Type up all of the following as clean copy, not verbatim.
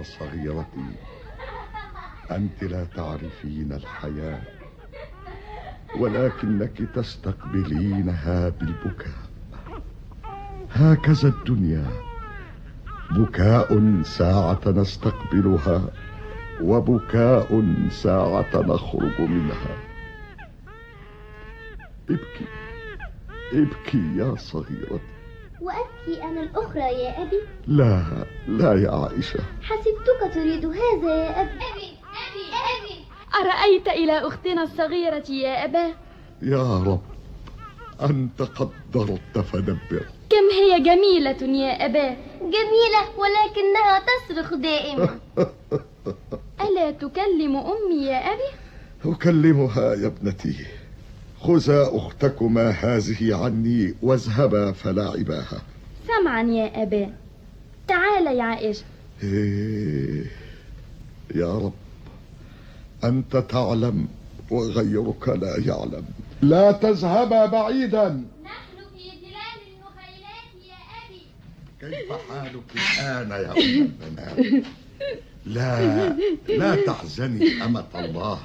صغيرتي، أنت لا تعرفين الحياة، ولكنك تستقبلينها بالبكاء. هكذا الدنيا، بكاء ساعة نستقبلها، وبكاء ساعة نخرج منها. ابكي ابكي يا صغيرتي. وأبكي أنا الأخرى يا أبي؟ لا يا عائشة. حسبتك تريد هذا يا أبي. أبي أرأيت إلى أختنا الصغيرة يا أبا؟ يا رب، أنت قدرت فدبر. كم هي جميلة يا أبا. جميلة ولكنها تصرخ دائما. ألا تكلم أمي يا أبي؟ أكلمها يا ابنتي. خذا أختكما هذه عني واذهبا فلاعباها. سمعا يا أبا. تعال يا عائشة. يا رب، أنت تعلم وغيرك لا يعلم. لا تذهبا بعيدا. نحن في ظلال النخيلات يا أبي. كيف حالك الآن يا أم البنات؟ لا تحزني أمة الله.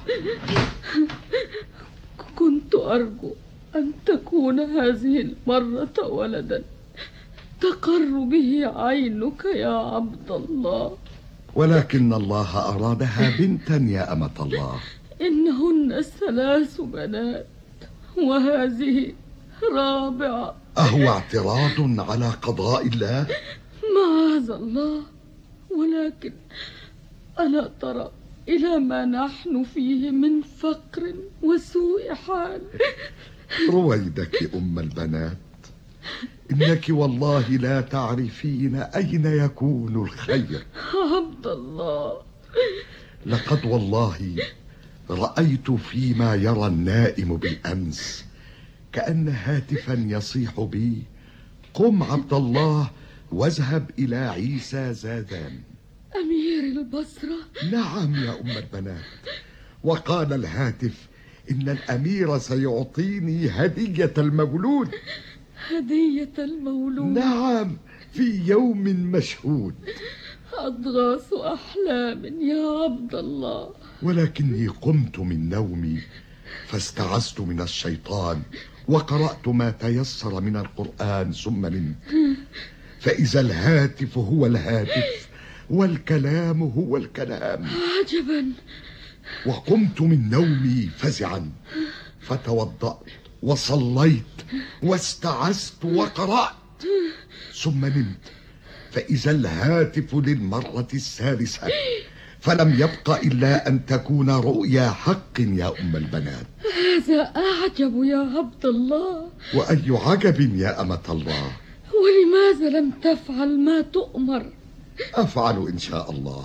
كنت أرجو أن تكون هذه المرة ولدا تقر به عينك يا عبد الله، ولكن الله أرادها بنتا يا أمة الله. إنهن 3 بنات وهذه رابعة. أهو اعتراض على قضاء الله؟ معاذ الله، ولكن ألا ترى إلى ما نحن فيه من فقر وسوء حال؟ رويدك أم البنات، إنك والله لا تعرفين أين يكون الخير. عبد الله، لقد والله رأيت فيما يرى النائم بالأمس كأن هاتفا يصيح بي: قم عبد الله واذهب إلى عيسى زادان أمير البصرة. نعم يا أم البنات، وقال الهاتف إن الأمير سيعطيني هدية المولود. هدية المولود؟ نعم، في يوم مشهود. أضغاث أحلام يا عبد الله. ولكني قمت من نومي فاستعذت من الشيطان وقرأت ما تيسر من القرآن ثم نمت، فإذا الهاتف هو الهاتف والكلام هو الكلام. عجبا. وقمت من نومي فزعا فتوضأت وصليت واستعذت وقرأت ثم نمت، فإذا الهاتف للمرة الثالثة، فلم يبق إلا أن تكون رؤيا حق يا أم البنات. هذا أعجب يا عبد الله. وأي عجب يا أمة الله. ولماذا لم تفعل ما تؤمر؟ أفعل إن شاء الله.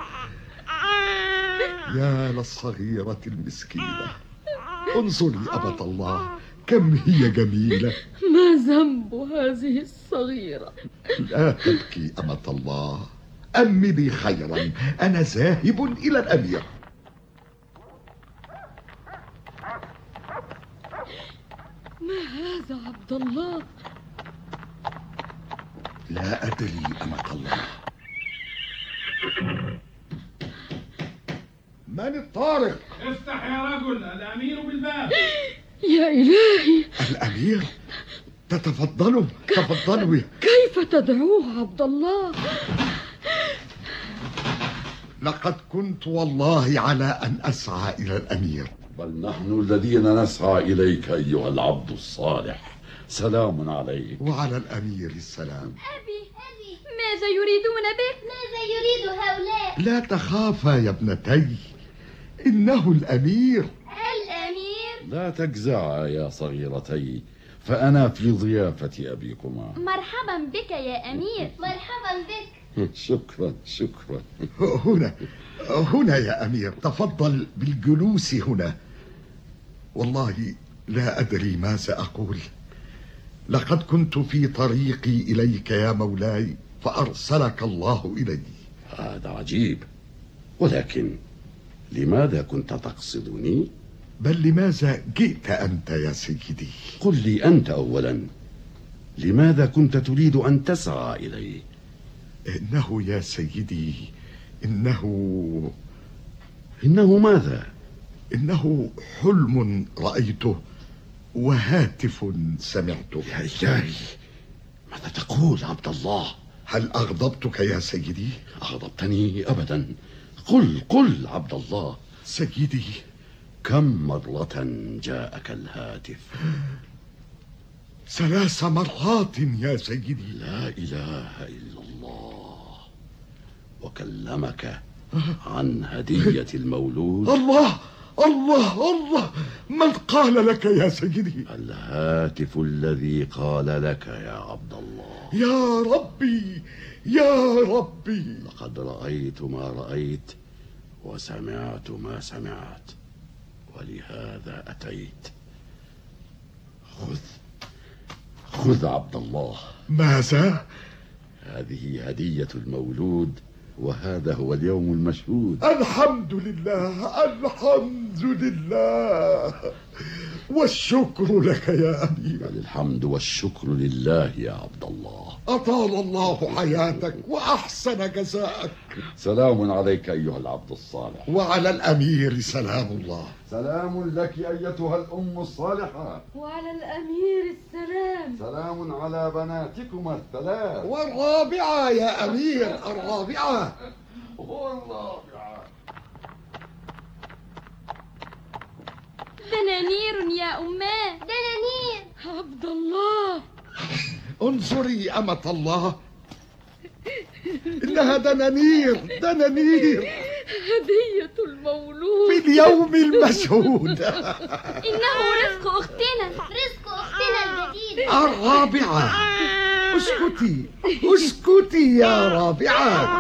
يا للصغيرة المسكينة، انظري أمة الله كم هي جميلة. ما ذنب هذه الصغيرة؟ لا تبكي أمة الله، أملي خيرا، أنا ذاهب إلى الأمير. ما هذا عبد الله؟ لا أدري أمة الله. من الطارق؟ افتح يا رجل، الأمير بالباب. يا إلهي، الأمير؟ تفضلوا. كيف تدعوه عبد الله؟ لقد كنت والله على أن أسعى إلى الأمير. بل نحن الذين نسعى إليك أيها العبد الصالح. سلام عليك. وعلى الأمير السلام. أبي ماذا يريدون بك؟ ماذا يريد هؤلاء؟ لا تخافا يا ابنتي، إنه الأمير. الأمير؟ لا تجزعا يا صغيرتي، فأنا في ضيافة أبيكما. مرحبا بك يا أمير. مرحبا بك. شكرا. هنا يا أمير، تفضل بالجلوس هنا. والله لا أدري ما سأقول. لقد كنت في طريقي إليك يا مولاي فأرسلك الله إلي. هذا عجيب، ولكن لماذا كنت تقصدني؟ بل لماذا جئت أنت يا سيدي؟ قل لي أنت أولا، لماذا كنت تريد أن تسعى إليه؟ إنه يا سيدي إنه ماذا؟ إنه حلم رأيته وهاتف سمعته. يا إلهي، ماذا تقول عبد الله؟ هل أغضبتك يا سيدي؟ أغضبتني أبدا. قل عبد الله. سيدي، كم مرة جاءك الهاتف؟ 3 مرات يا سيدي. لا إله إلا الله. وكلمك عن هدية المولود؟ الله الله الله، من قال لك يا سيدي؟ الهاتف الذي قال لك يا عبد الله. يا ربي يا ربي، لقد رأيت ما رأيت وسمعت ما سمعت، ولهذا أتيت. خذ عبد الله. ماذا؟ هذه هدية المولود، وهذا هو اليوم المشهود. الحمد لله الحمد لله، والشكر لك يا أمير. بل الحمد والشكر لله يا عبد الله. أطال الله حياتك وأحسن جزاءك. سلام عليك أيها العبد الصالح. وعلى الأمير سلام الله. سلام لك أيتها الأم الصالحة. وعلى الأمير السلام. سلام على بناتكما الثلاث. والرابعة يا أمير، الرابعة. والرابعة. دنانير يا أماه. دنانير. عبد الله، انظري أمة الله، إنها دنانير دنانير هدية المولود في اليوم المشهود. إنه رزق أختنا. رزق أختنا الجديدة. الرابعة، اسكتي اسكتي يا رابعة.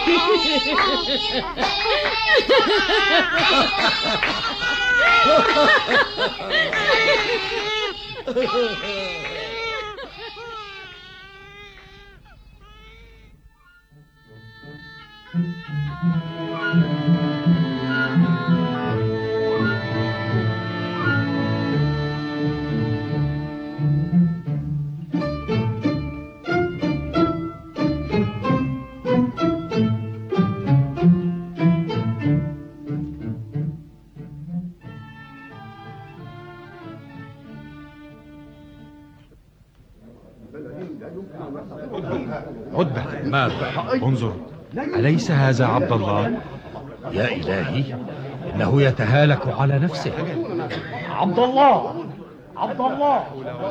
عتبة، ماذا؟ انظر، أليس هذا عبد الله؟ يا إلهي، إنه يتهالك على نفسه. عبد الله، عبد الله،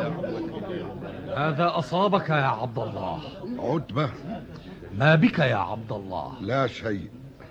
هذا أصابك يا عبد الله. عتبة، ما بك يا عبد الله؟ لا شيء.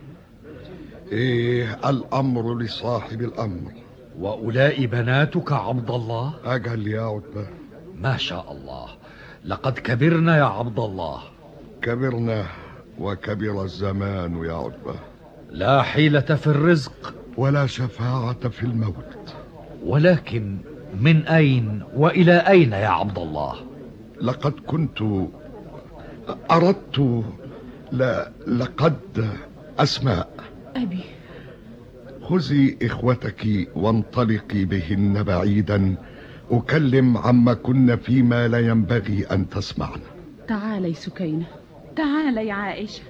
إيه الأمر لصاحب الأمر. وأولئك بناتك عبد الله؟ أجل يا عتبة. ما شاء الله، لقد كبرنا يا عبد الله. كبرنا وكبر الزمان يا عتبة. لا حيلة في الرزق ولا شفاعة في الموت. ولكن من أين وإلى أين يا عبد الله؟ لقد كنت أردت لقد أسماء. أبي، خذي إخوتك وانطلقي بهن بعيدا، أكلم عما كن فيما لا ينبغي أن تسمعن. تعالي سكينة، تعالي عائشة.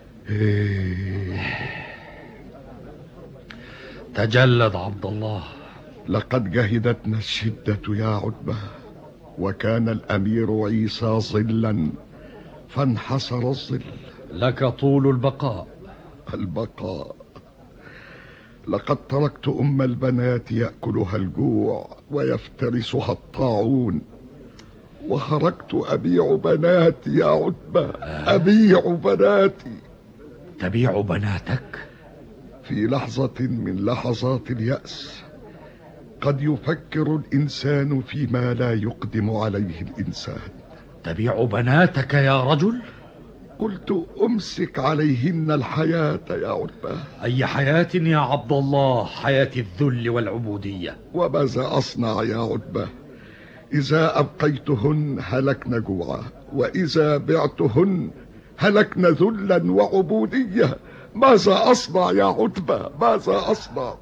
تجلد عبد الله. لقد جهدتنا الشدة يا عتبة، وكان الأمير عيسى ظلا فانحسر الظل. لك طول البقاء. البقاء. لقد تركت أم البنات يأكلها الجوع ويفترسها الطاعون، وخرجت أبيع بناتي يا عتبة، أبيع بناتي. تبيع بناتك؟ في لحظة من لحظات اليأس قد يفكر الإنسان فيما لا يقدم عليه الإنسان. تبيع بناتك يا رجل؟ قلت أمسك عليهن الحياة يا عتبة. أي حياة يا عبد الله؟ حياة الذل والعبودية. وماذا أصنع يا عتبة؟ إذا أبقيتهن هلكن جوعا، وإذا بعتهن هلكن ذلا وعبودية. ماذا أصنع يا عتبة؟ ماذا أصنع؟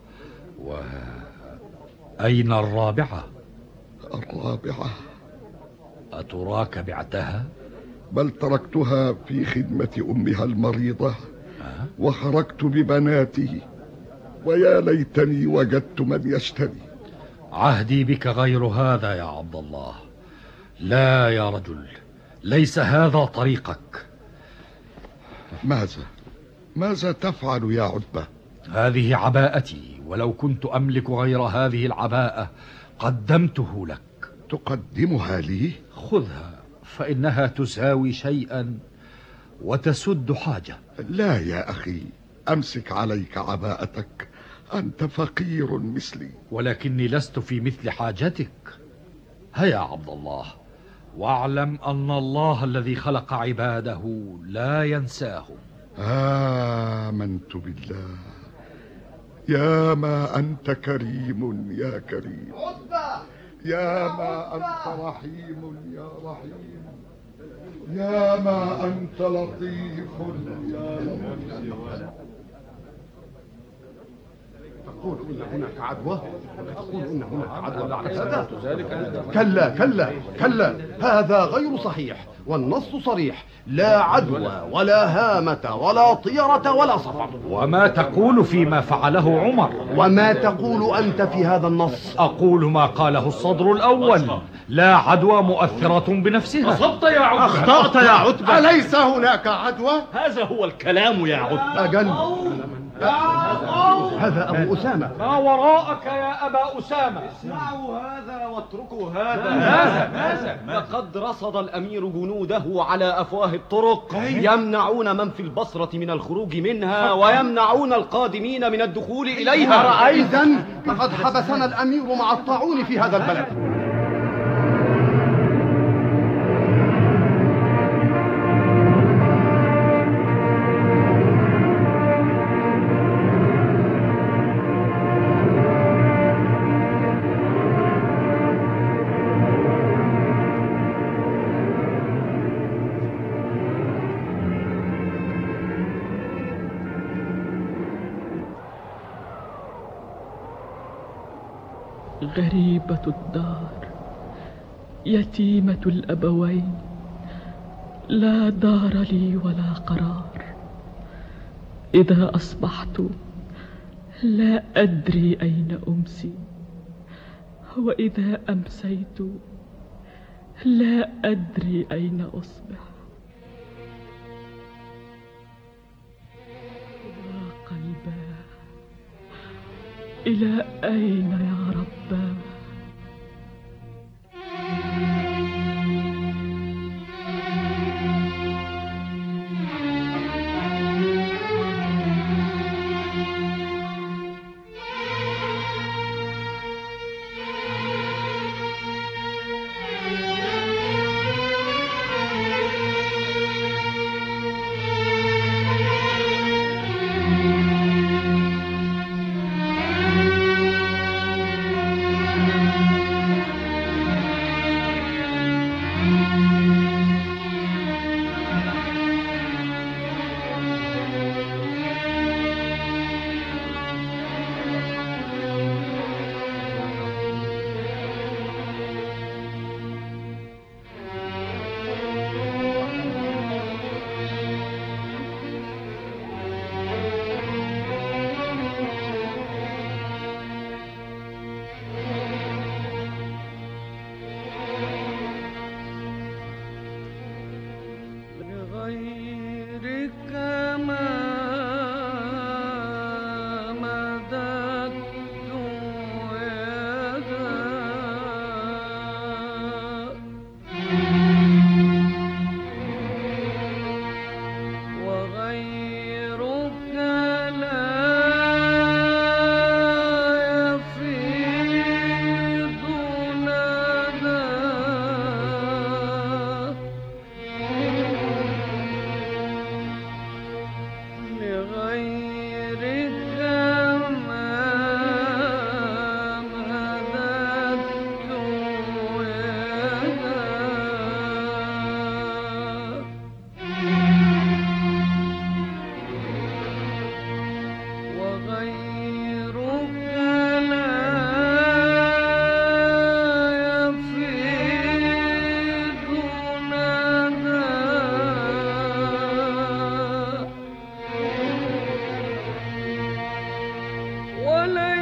أين الرابعة؟ الرابعة أتراك بعتها؟ بل تركتها في خدمة أمها المريضة وخرجت ببناته، ويا ليتني وجدت من يشتري. عهدي بك غير هذا يا عبد الله. لا يا رجل، ليس هذا طريقك. ماذا تفعل يا عتبة؟ هذه عباءتي، ولو كنت أملك غير هذه العباءة قدمته لك. تقدمها لي؟ خذها، فإنها تساوي شيئا وتسد حاجة. لا يا أخي، أمسك عليك عباءتك، أنت فقير مثلي. ولكني لست في مثل حاجتك. هيا عبد الله، واعلم أن الله الذي خلق عباده لا ينساهم. آمنت بالله. يا ما أنت كريم يا كريم، يا ما أنت رحيم يا رحيم، يا ما أنت لطيف يا لطيف. تقول إن هناك عدوى، تقول إن هناك عدوى بعد هذا. كلا كلا كلا، هذا غير صحيح، والنص صريح: لا عدوى ولا هامة ولا طيرة ولا صفر. وما تقول فيما فعله عمر؟ وما تقول أنت في هذا النص؟ أقول ما قاله الصدر الأول: لا عدوى مؤثرة بنفسها. أصبت يا عتبة. أخطأت يا عتبة. أليس هناك عدوى؟ هذا هو الكلام يا عتبة. أجل، هذا أبو أسامة. ما وراءك يا أبا أسامة؟ اسمعوا هذا واتركوا هذا. لقد رصد الأمير جنوده على أفواه الطرق، يمنعون من في البصرة من الخروج منها، ويمنعون القادمين من الدخول إليها. إذن لقد حبسنا الأمير مع الطاعون في هذا البلد. غريبة الدار، يتيمة الأبوين، لا دار لي ولا قرار. إذا أصبحت لا أدري أين أمسي، وإذا أمسيت لا أدري أين أصبح. يا قلباه، إلى أين يا رباه؟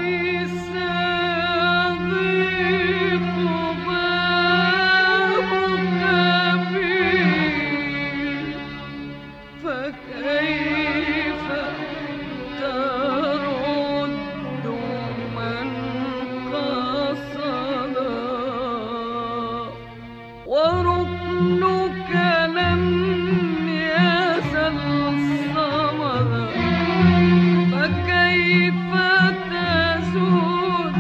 فكيف تزول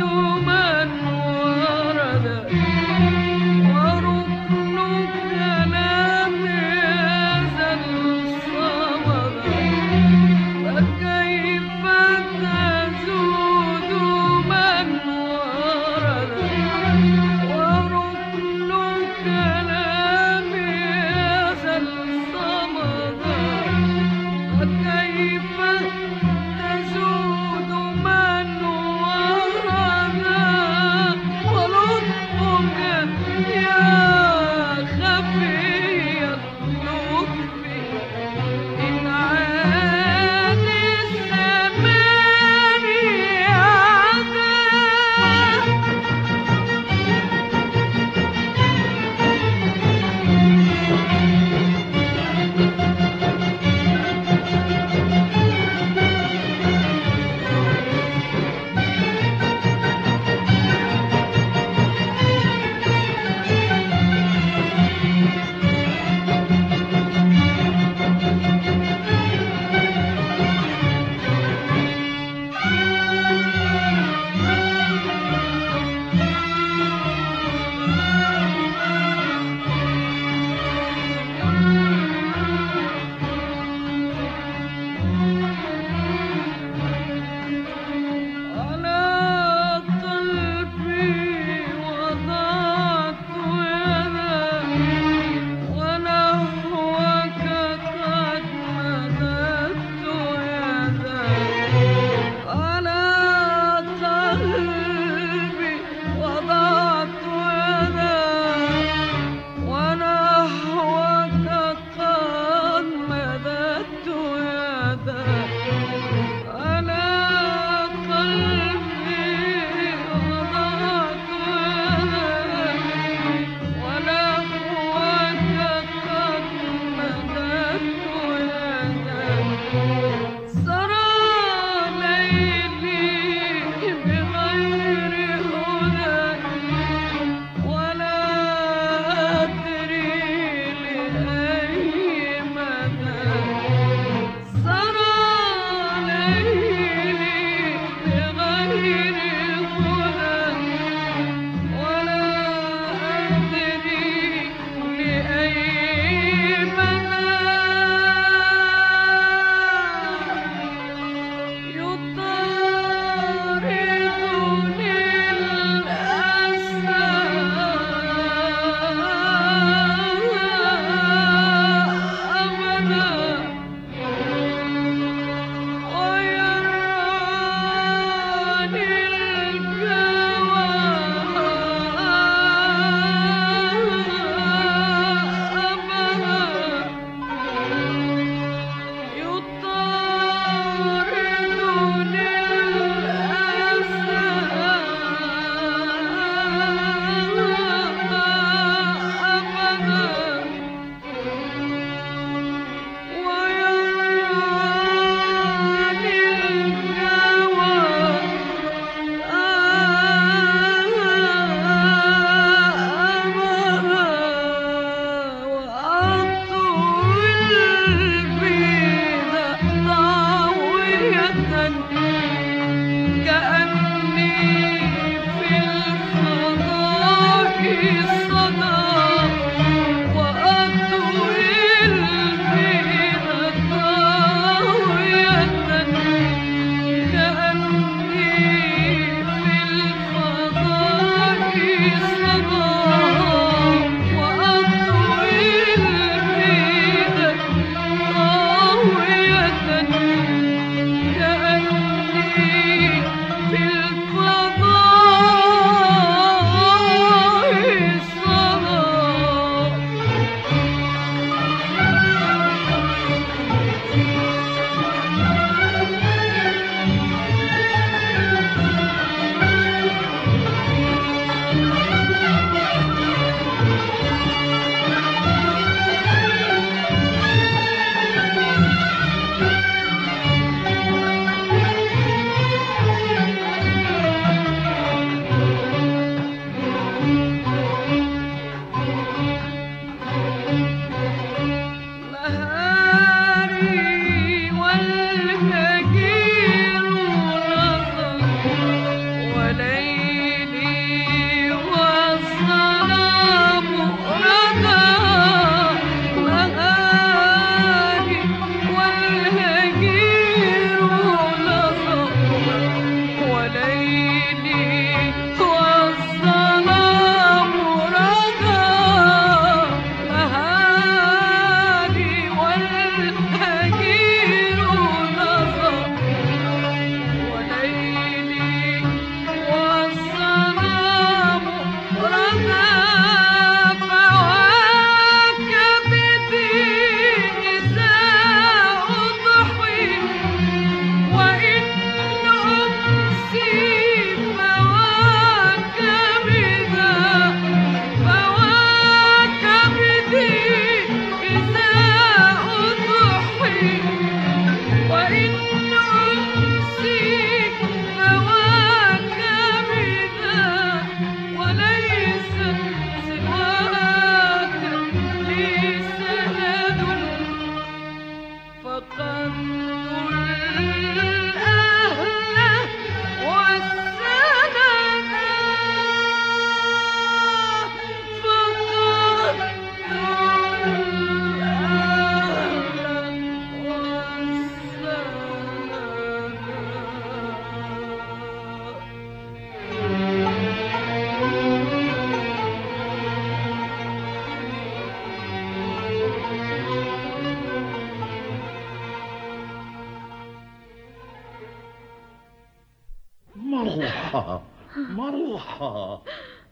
مرحى.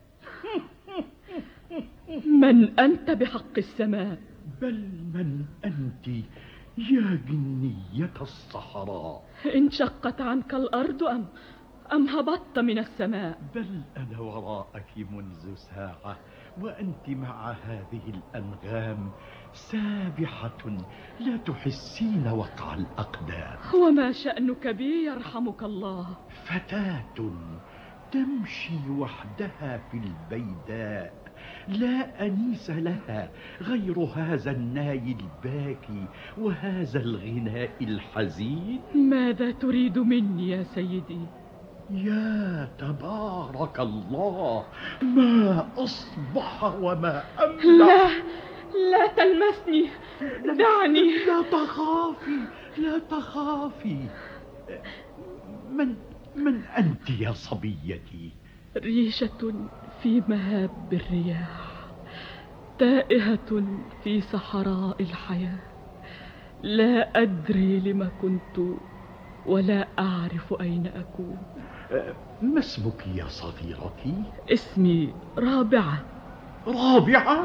من أنت بحق السماء؟ بل من أنت يا جنية الصحراء؟ انشقت عنك الأرض أم هبطت من السماء؟ بل أنا وراءك منذ ساعة، وأنت مع هذه الأنغام سابحة لا تحسين وقع الأقدام. وما شأنك بي يرحمك الله؟ فتاة تمشي وحدها في البيداء، لا أنيس لها غير هذا الناي الباكي وهذا الغناء الحزين. ماذا تريد مني يا سيدي؟ يا تبارك الله، ما أصبح وما أملح. لا تلمسني، دعني. لا تخافي، لا تخافي. من أنت يا صبيتي؟ ريشة في مهاب الرياح، تائهة في صحراء الحياة، لا أدري لما كنت ولا أعرف أين أكون. ما اسمك يا صغيرتي؟ اسمي رابعة. رابعة؟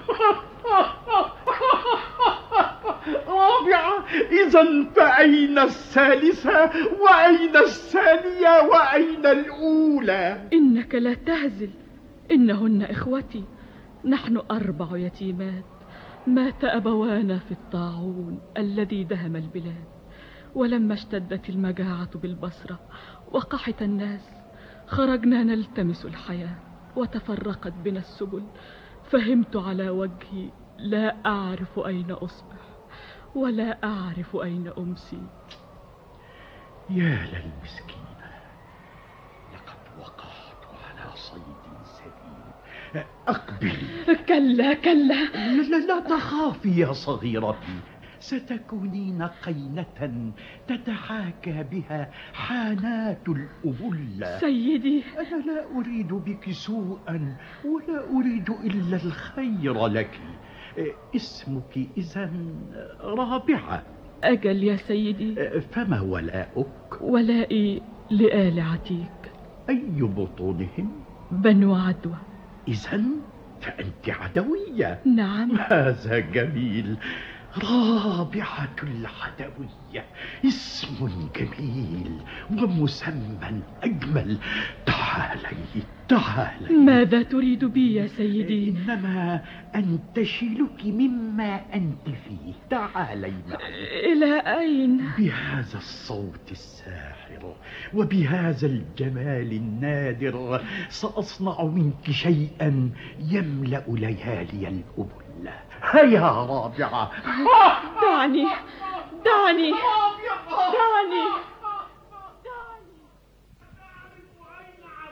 رابعة؟ إذن فأين الثالثة وأين الثانية وأين الأولى؟ إنك لا تهزل، إنهن إخوتي، نحن 4 يتيمات مات أبوانا في الطاعون الذي دهم البلاد، ولما اشتدت المجاعة بالبصرة وقحط الناس خرجنا نلتمس الحياة، وتفرقت بنا السبل، فهمت على وجهي لا أعرف أين أصبح ولا أعرف أين أمسي. يا للمسكينة، لقد وقعت على صيد سليم. أقبلي. كلا كلا، لا تخافي يا صغيرتي، ستكونين قينة تتحاكى بها حانات الأبلة. سيدي، أنا لا أريد بك سوءا ولا أريد إلا الخير لك. اسمك إذن رابعة؟ أجل يا سيدي. فما ولاؤك؟ ولائي لآل عتيك. أي بطونهم؟ بنو عدوى. إذن فأنت عدوية. نعم. هذا جميل. رابعة العدوية، اسم جميل ومسمى أجمل. تعالي تعالي. ماذا تريد بي يا سيدي؟ إنما أنتشلك مما أنت فيه. تعالي معي. إلى أين؟ بهذا الصوت الساحر وبهذا الجمال النادر سأصنع منك شيئا يملأ ليالي الأبلة. هيا رابعة. دعني دعني دعني.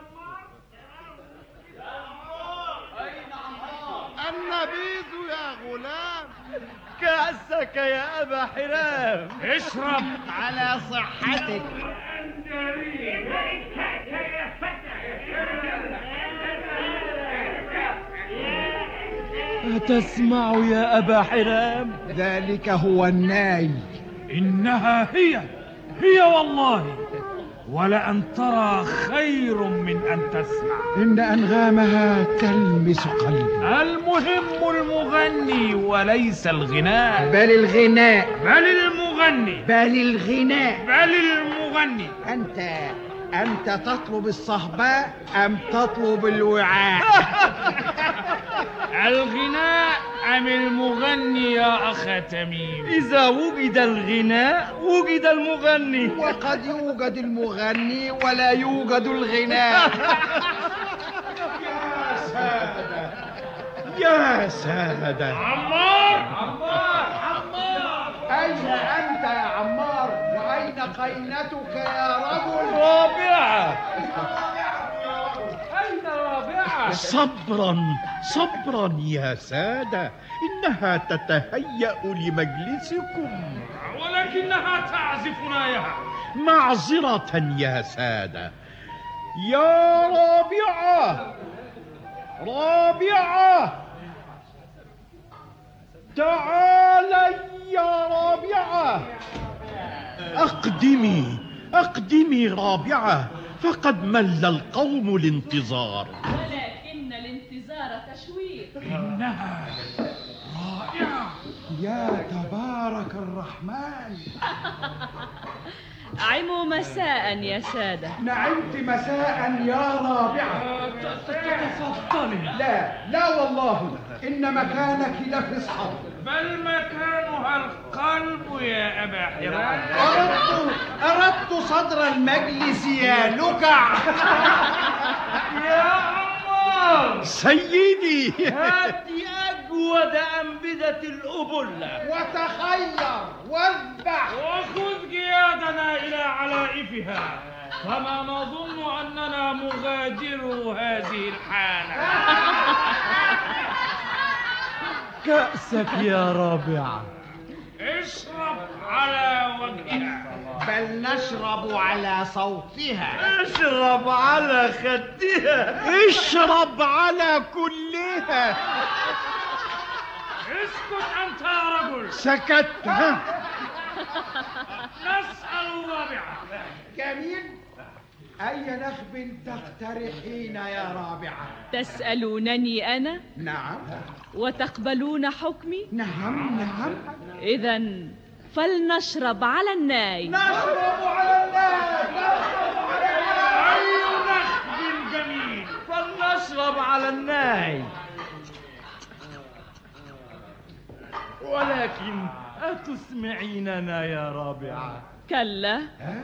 كأسك يا أبا حرام. اشرب على صحتك. أتسمع يا أبا حرام؟ ذلك هو الناي. إنها هي والله، ولأن ترى خير من أن تسمع. إن أنغامها تلمس قلبي. المهم المغني وليس الغناء. بل الغناء. بل المغني. بل الغناء. بل المغني. أنت تطلب الصهباء أم تطلب الوعاء؟ الغناء أم المغني يا أخا تميم؟ إذا وجد الغناء وجد المغني، وقد يوجد المغني ولا يوجد الغناء. يا سادة. عمار. أين أنت يا عمار؟ وأين قينتك يا رجل؟ رابعة. أين رابعة؟ صبرا يا سادة، إنها تتهيأ لمجلسكم، ولكنها تعزف نايها. معذرة يا سادة. يا رابعة، تعالي يا رابعة. أقدمي رابعة، فقد مل القوم الانتظار. ولكن الانتظار تشويق. إنها رائعة. يا تبارك الرحمن. عموا مساء يا سادة. نعمت مساء يا رابعة. تفضلي. لا والله، إن مكانك لفي الصدر. بل مكانها القلب يا أبا حرام. أردت صدر المجلس يا لكع. يا عمار سيدي، هات أجود أنبذة الأبلة وتخير واذبح وخذ قيادنا إلى علائفها، فما نظن أننا مغادرو هذه الحالة. كأسك يا رابعة. اشرب على وجهها. بل نشرب على صوتها. اشرب على خدها. اشرب على كلها. اسكت أنت يا رجل. سكت. نسأل الرابعة. جميل. أي نخب تقترحين يا رابعة؟ تسألونني أنا؟ نعم. وتقبلون حكمي؟ نعم. إذن فلنشرب على الناي. نشرب على الناي. أي نخب جميل. فلنشرب على الناي. ولكن أتسمعيننا يا رابعة؟ كلا.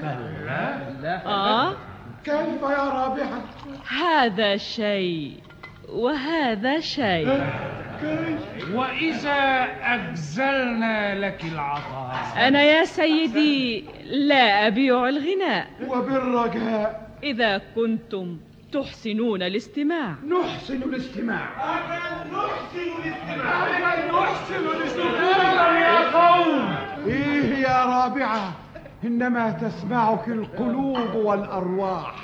كيف يا رابعة؟ هذا شيء وهذا شيء. وإذا أجزلنا لك العطاء؟ أنا يا سيدي لا أبيع الغناء. وبالرجاء إذا كنتم تحسنون الاستماع. نحسن الاستماع. يا قوم. إيه يا رابعة، إنما تسمعك القلوب والأرواح.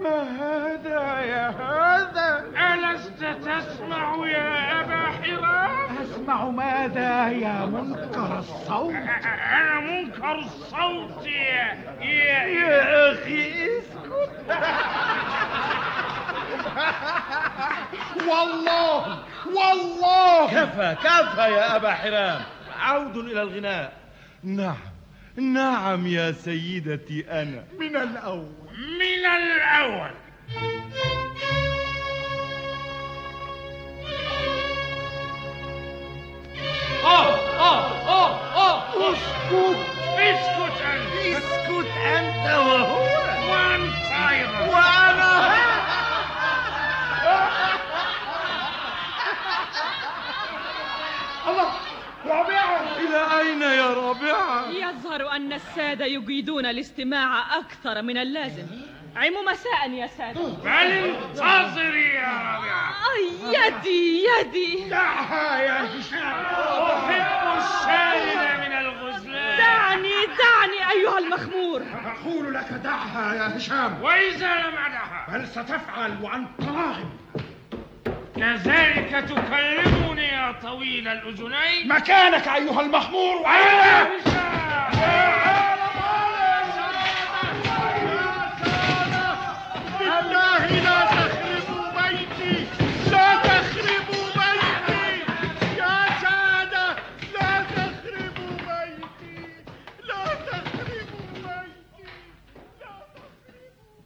ما هذا يا هذا؟ ألست تسمع يا أبا حرام؟ أسمع ماذا يا منكر الصوت؟ أنا منكر الصوت يا أخي اسكت. والله كفى يا أبا حرام، عود إلى الغناء. نعم يا سيدتي، أنا من الأول. اسكت أنت وهو وأنت أيضا وأنا الله. رابعة، إلى أين يا رابعة؟ يظهر أن السادة يجيدون الاستماع أكثر من اللازم. عم مساء يا سادة. بل انتظري يا رابعة. يدي دعها يا هشام، أحب السالم من الغزلان. دعني أيها المخمور. أقول لك دعها يا هشام. وإذا لم أدعها بل ستفعل وأنت راغب. كذلك تكلمني يا طويل الأذنين؟ مكانك أيها المخمور. وأنا بالله لا تخربوا بيتي، لا تخربوا بيتي يا سادة، لا تخربوا بيتي، لا تخربوا بيتي، لا تخربوا.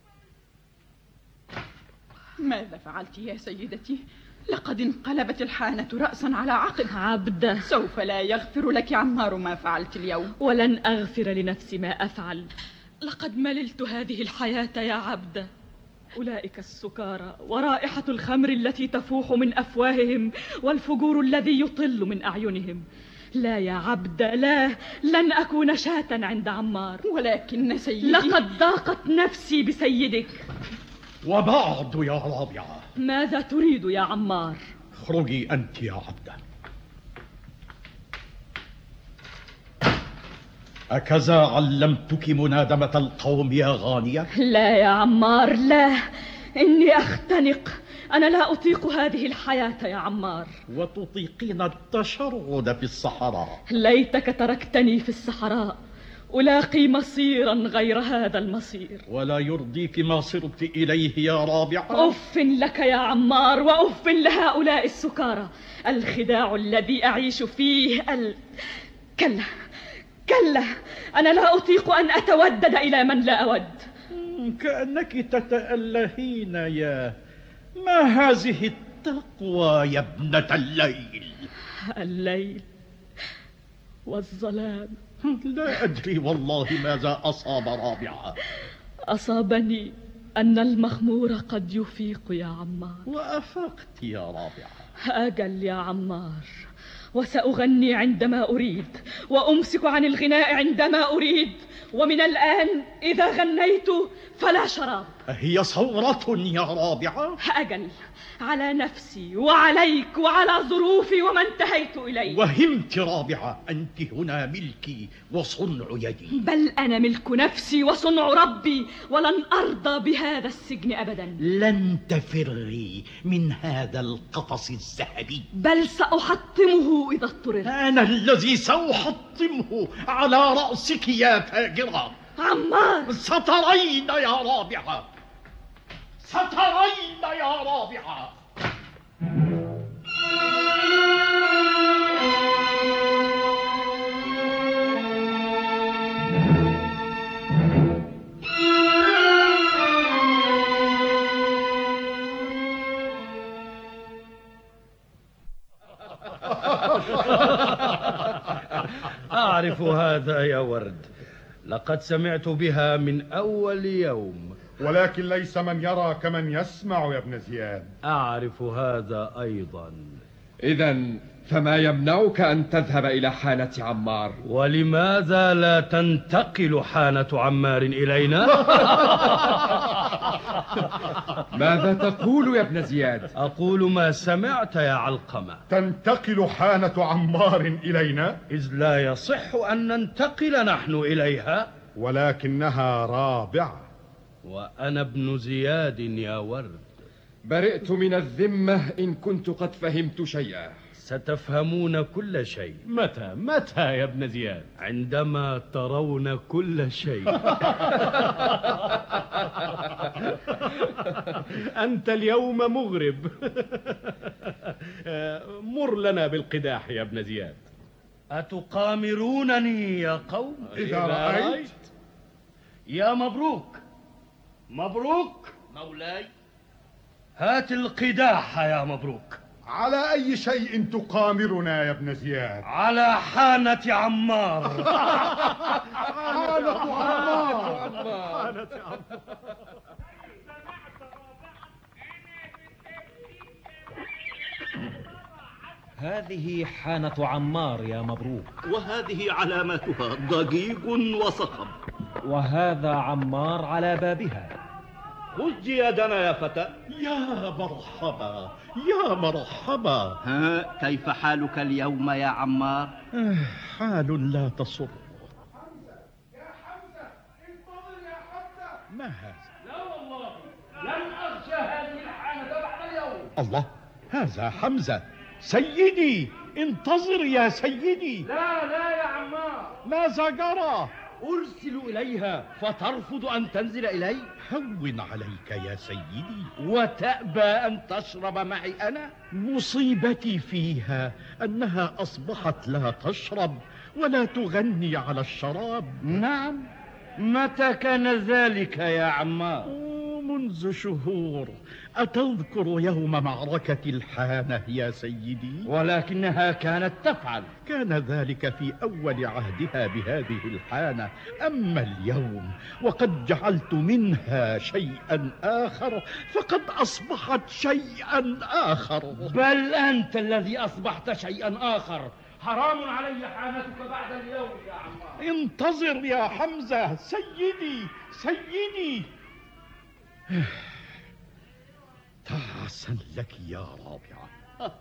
ماذا فعلت يا سيدتي؟ لقد انقلبت الحانة رأسا على عقب. عبدة، سوف لا يغفر لك عمار ما فعلت اليوم. ولن أغفر لنفسي ما أفعل. لقد مللت هذه الحياة يا عبدة. أولئك السكارى ورائحة الخمر التي تفوح من أفواههم والفجور الذي يطل من أعينهم. لا يا عبدة، لا، لن أكون شاة عند عمار. ولكن سيدي، لقد ضاقت نفسي بسيدك. وبعد يا رابعة. ماذا تريد يا عمار؟ اخرجي أنت يا عبدة. أكذا علمتك منادمة القوم يا غانية؟ لا يا عمار، لا، إني أختنق. أنا لا أطيق هذه الحياة يا عمار. وتطيقين التشرد في الصحراء. ليتك تركتني في الصحراء، ألاقي مصيرا غير هذا المصير. ولا يرضيك ما صرت إليه يا رابعة؟ أف لك يا عمار، وأف لهؤلاء السكارى. الخداع الذي أعيش فيه كلا، أنا لا أطيق أن أتودد إلى من لا أود. كأنك تتألهين ما هذه التقوى يا ابنة الليل والظلام. لا أدري والله ماذا أصاب رابعة. أصابني أن المخمور قد يفيق يا عمار. وأفقت يا رابعة. أجل يا عمار، وسأغني عندما أريد، وأمسك عن الغناء عندما أريد، ومن الآن إذا غنيت فلا شراب. هي ثورة يا رابعة. أجل، على نفسي وعليك وعلى ظروفي وما انتهيت إليه. وهمت رابعة، أنت هنا ملكي وصنع يدي. بل أنا ملك نفسي وصنع ربي، ولن أرضى بهذا السجن أبدا. لن تفري من هذا القفص الذهبي، بل سأحطمه إذا اضطررت. أنا الذي سأحطمه على رأسك يا فاجرة. عمار، سترين يا رابعة، سترين يا رابعة. أعرف هذا يا ورد، لقد سمعت بها من أول يوم. ولكن ليس من يرى كمن يسمع يا ابن زياد. أعرف هذا أيضا. إذن فما يمنعك أن تذهب إلى حانة عمار؟ ولماذا لا تنتقل حانة عمار إلينا؟ ماذا تقول يا ابن زياد؟ أقول ما سمعت يا علقمة. تنتقل حانة عمار إلينا؟ إذ لا يصح أن ننتقل نحن إليها. ولكنها رابعة. وأنا ابن زياد يا ورد. برئت من الذمة إن كنت قد فهمت شيئا. ستفهمون كل شيء. متى يا ابن زياد؟ عندما ترون كل شيء. أنت اليوم مغرب. مر لنا بالقداح يا ابن زياد. أتقامرونني يا قوم؟ إذا رأيت. يا مبروك. مبروك مولاي. هات القداح يا مبروك. على أي شيء تقامرنا يا ابن زياد؟ على حانة عمار. حانة عمار. هذه حانة عمار يا مبروك. وهذه علامتها ضجيج وصخب. وهذا عمار على بابها. خذ يدنا يا فتى. يا مرحبا يا مرحبا. ها كيف حالك اليوم يا عمار؟ حال لا تسر. ما هذا؟ لا والله لن أغشى هذه الحانة بعد اليوم. الله، هذا حمزة. سيدي انتظر يا سيدي. لا يا عمار. ماذا جرى؟ أرسل إليها فترفض أن تنزل إلي. هون عليك يا سيدي. وتأبى أن تشرب معي أنا. مصيبتي فيها أنها أصبحت لا تشرب ولا تغني على الشراب. نعم. متى كان ذلك يا عمار؟ منذ شهور. أتذكر يوم معركة الحانة يا سيدي؟ ولكنها كانت تفعل. كان ذلك في أول عهدها بهذه الحانة. أما اليوم وقد جعلت منها شيئا آخر فقد أصبحت شيئا آخر. بل أنت الذي أصبحت شيئا آخر. حرام علي حانتك بعد اليوم يا عمار. انتظر يا حمزة. سيدي تعسا لك يا رابعة.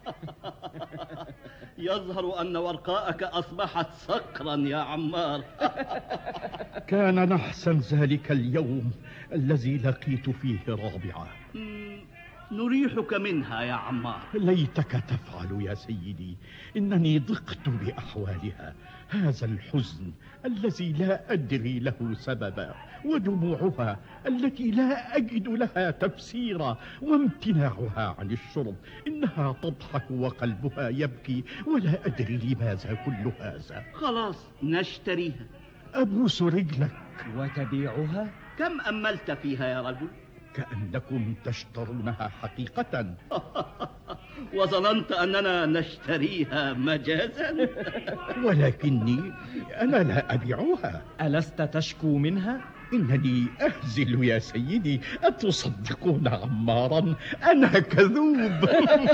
يظهر أن ورقاءك أصبحت صقرا يا عمار. كان نحسا ذلك اليوم الذي لقيت فيه رابعة. نريحك منها يا عمار. ليتك تفعل يا سيدي. إنني ضقت بأحوالها. هذا الحزن الذي لا أدري له سببا، ودموعها التي لا أجد لها تفسيرا، وامتناعها عن الشرب. إنها تضحك وقلبها يبكي ولا أدري لماذا كل هذا. خلاص نشتريها. أبوس رجلك. وتبيعها؟ كم أملت فيها يا رجل؟ كأنكم تشترونها حقيقة. وظننت أننا نشتريها مجازا. ولكني أنا لا أبيعها. ألست تشكو منها؟ إنني أهزل يا سيدي. أتصدقون عمارا؟ أنا كذوب.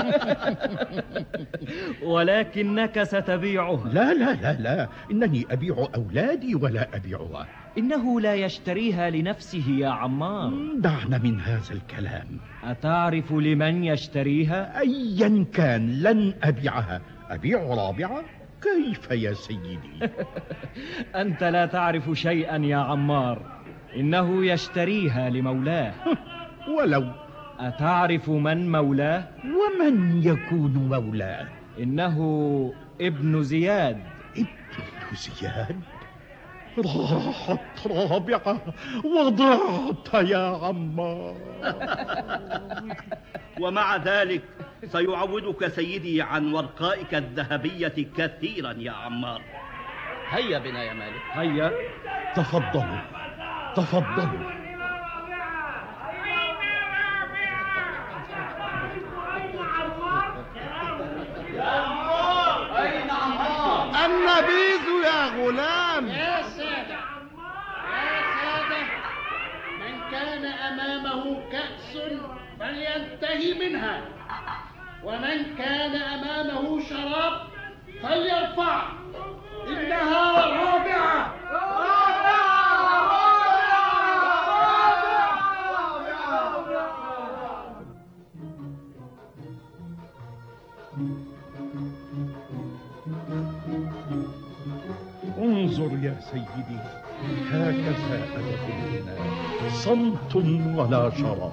ولكنك ستبيعها. لا إنني أبيع أولادي ولا أبيعها. إنه لا يشتريها لنفسه يا عمار. دعنا من هذا الكلام. أتعرف لمن يشتريها؟ أيا كان لن أبيعها. أبيع رابعة؟ كيف يا سيدي؟ أنت لا تعرف شيئا يا عمار. إنه يشتريها لمولاه. ولو. أتعرف من مولاه؟ ومن يكون مولاه؟ إنه ابن زياد. ابن زياد؟ راحت رابعة وضعت يا عمار. ومع ذلك سيعوضك سيدي عن ورقائك الذهبية كثيرا يا عمار. هيا بنا يا مالك. هيا. تفضلوا. أين عمار؟ النبيذ يا غلام. يا سادة من كان أمامه كأس فلينتهي منها، ومن كان أمامه شراب فليرفع. إنها رابعة. انظر يا سيدي، هكذا أدب الناس، صمت ولا شراب.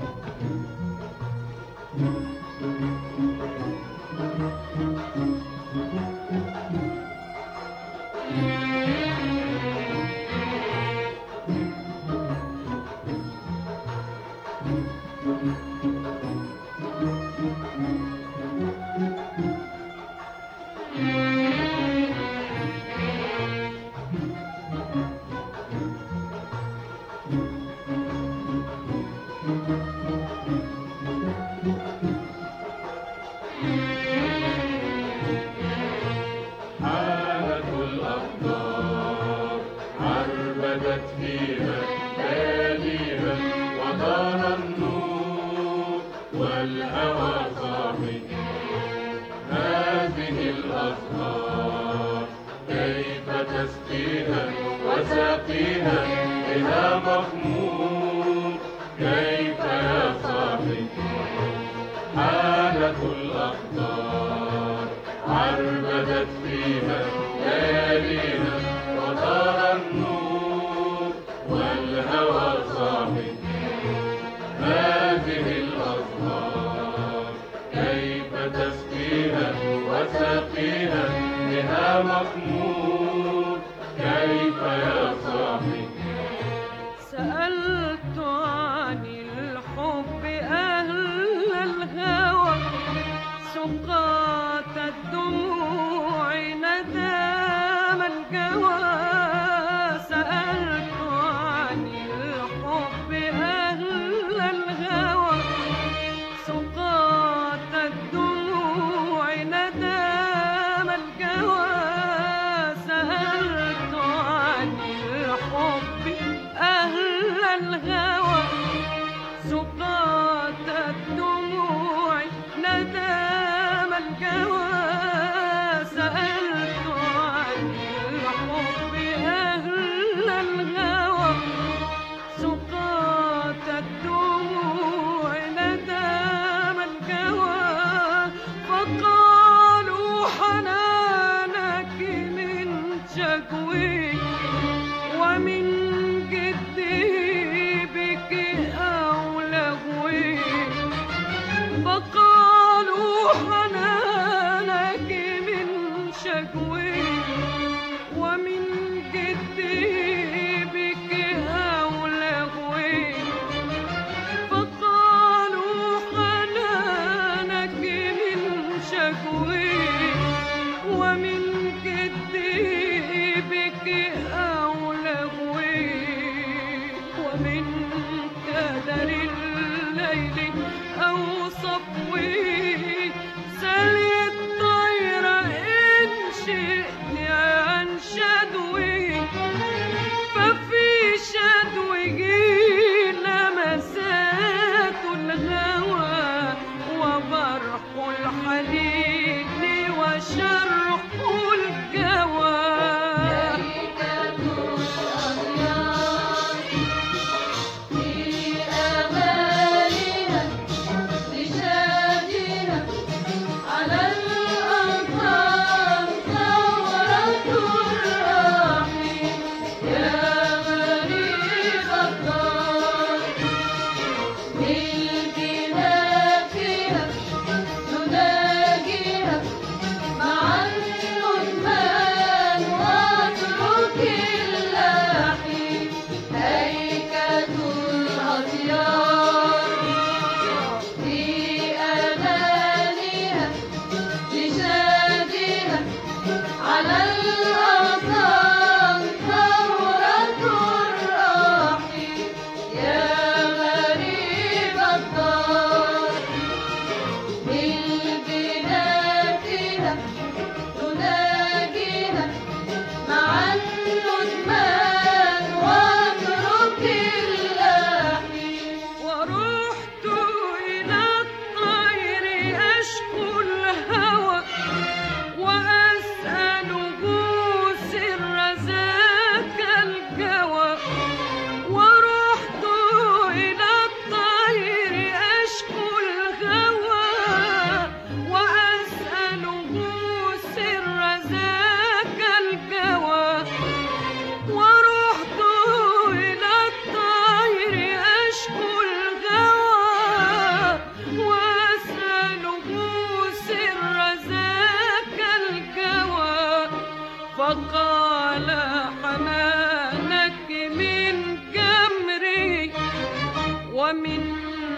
على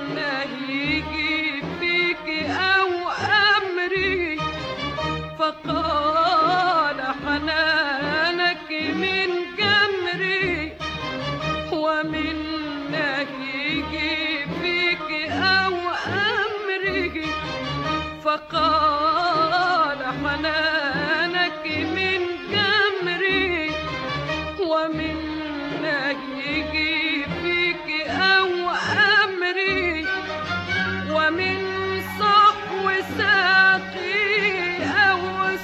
نهيجي فيك أو أمري، فقال حنانك من جمري، ومن نهيجي فيك أو أمري، فقال حنانك من جمري، ومن نهيجي فيك أو أمري، ومن صحو ساقي أو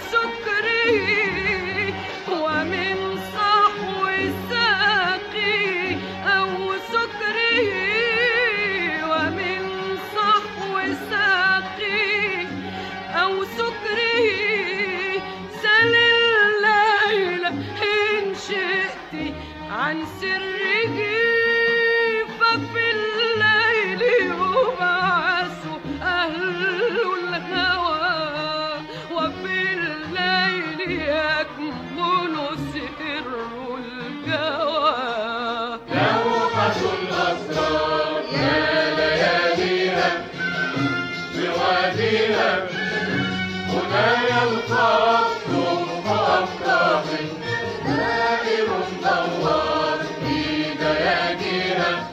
سكري، ومن صحو ساقي أو سكري، ومن صحو ساقي أو سكري، سل الليل إن شئت عن سره، ففي الليل يبعث أهل الهوى، وفي الليل يكمن سر الجوى. لوحة الأسرار يا لياليها بواديها، هنا يلقى الصبح أفراح، دائر دوار في دياجيها،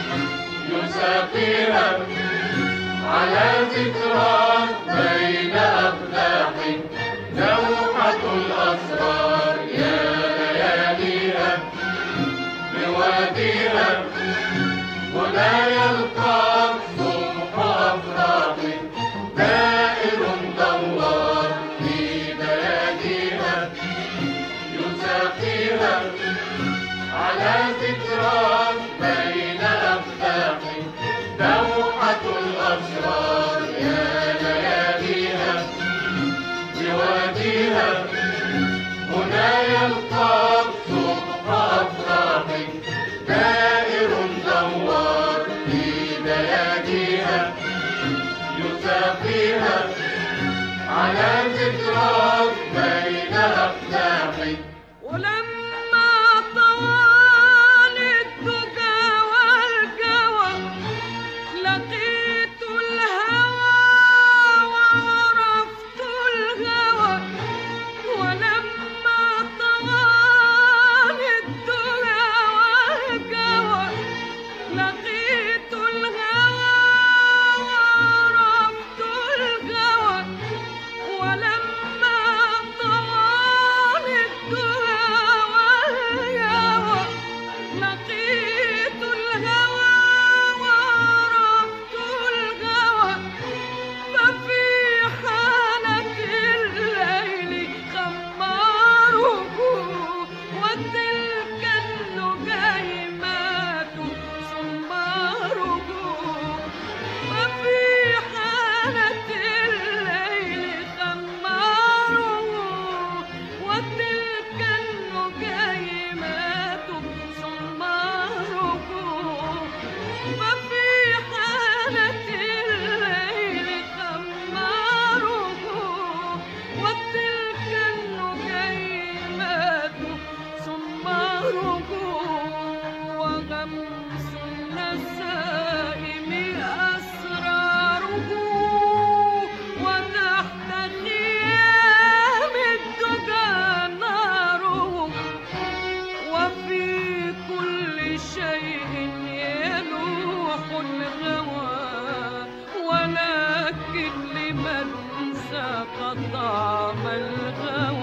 يساقيها على ذكرى بين أفلاح. لوحة الأسرار يا لياليها بواديها، هنا يلقى الصبح أفراح، دائر دوار في دياجيها، يساقيها على ذكرى بين أفلاح. لوحة الأسرار يا لياليها بواديها، هنا يلقى الصبح أفراح، دائر دوار في دياجيها، يساقيها على ذكرى بين أفلاح. ولما طال الدجى والجوى، لقيت الهوى وعرفت الهوى، ولما طال الدجى والجوى، لقيت الهوى وعرفت الهوى، ولما طال الدجى والجوى، لقيت الهوى وعرفت الهوى، ففي حالة الليل خماره، وتلك النجيمات سماره، ففي حالة الليل خماره، وتلك النجيمات سماره، ففي حالة الليل خماره، وتلك النجيمات سماره، وغمس النسائم أسراره، وتحت خيام الدجى ناره، وفي كل شيء يلوح الهوى، ولكن لمن ساق طعم الهوى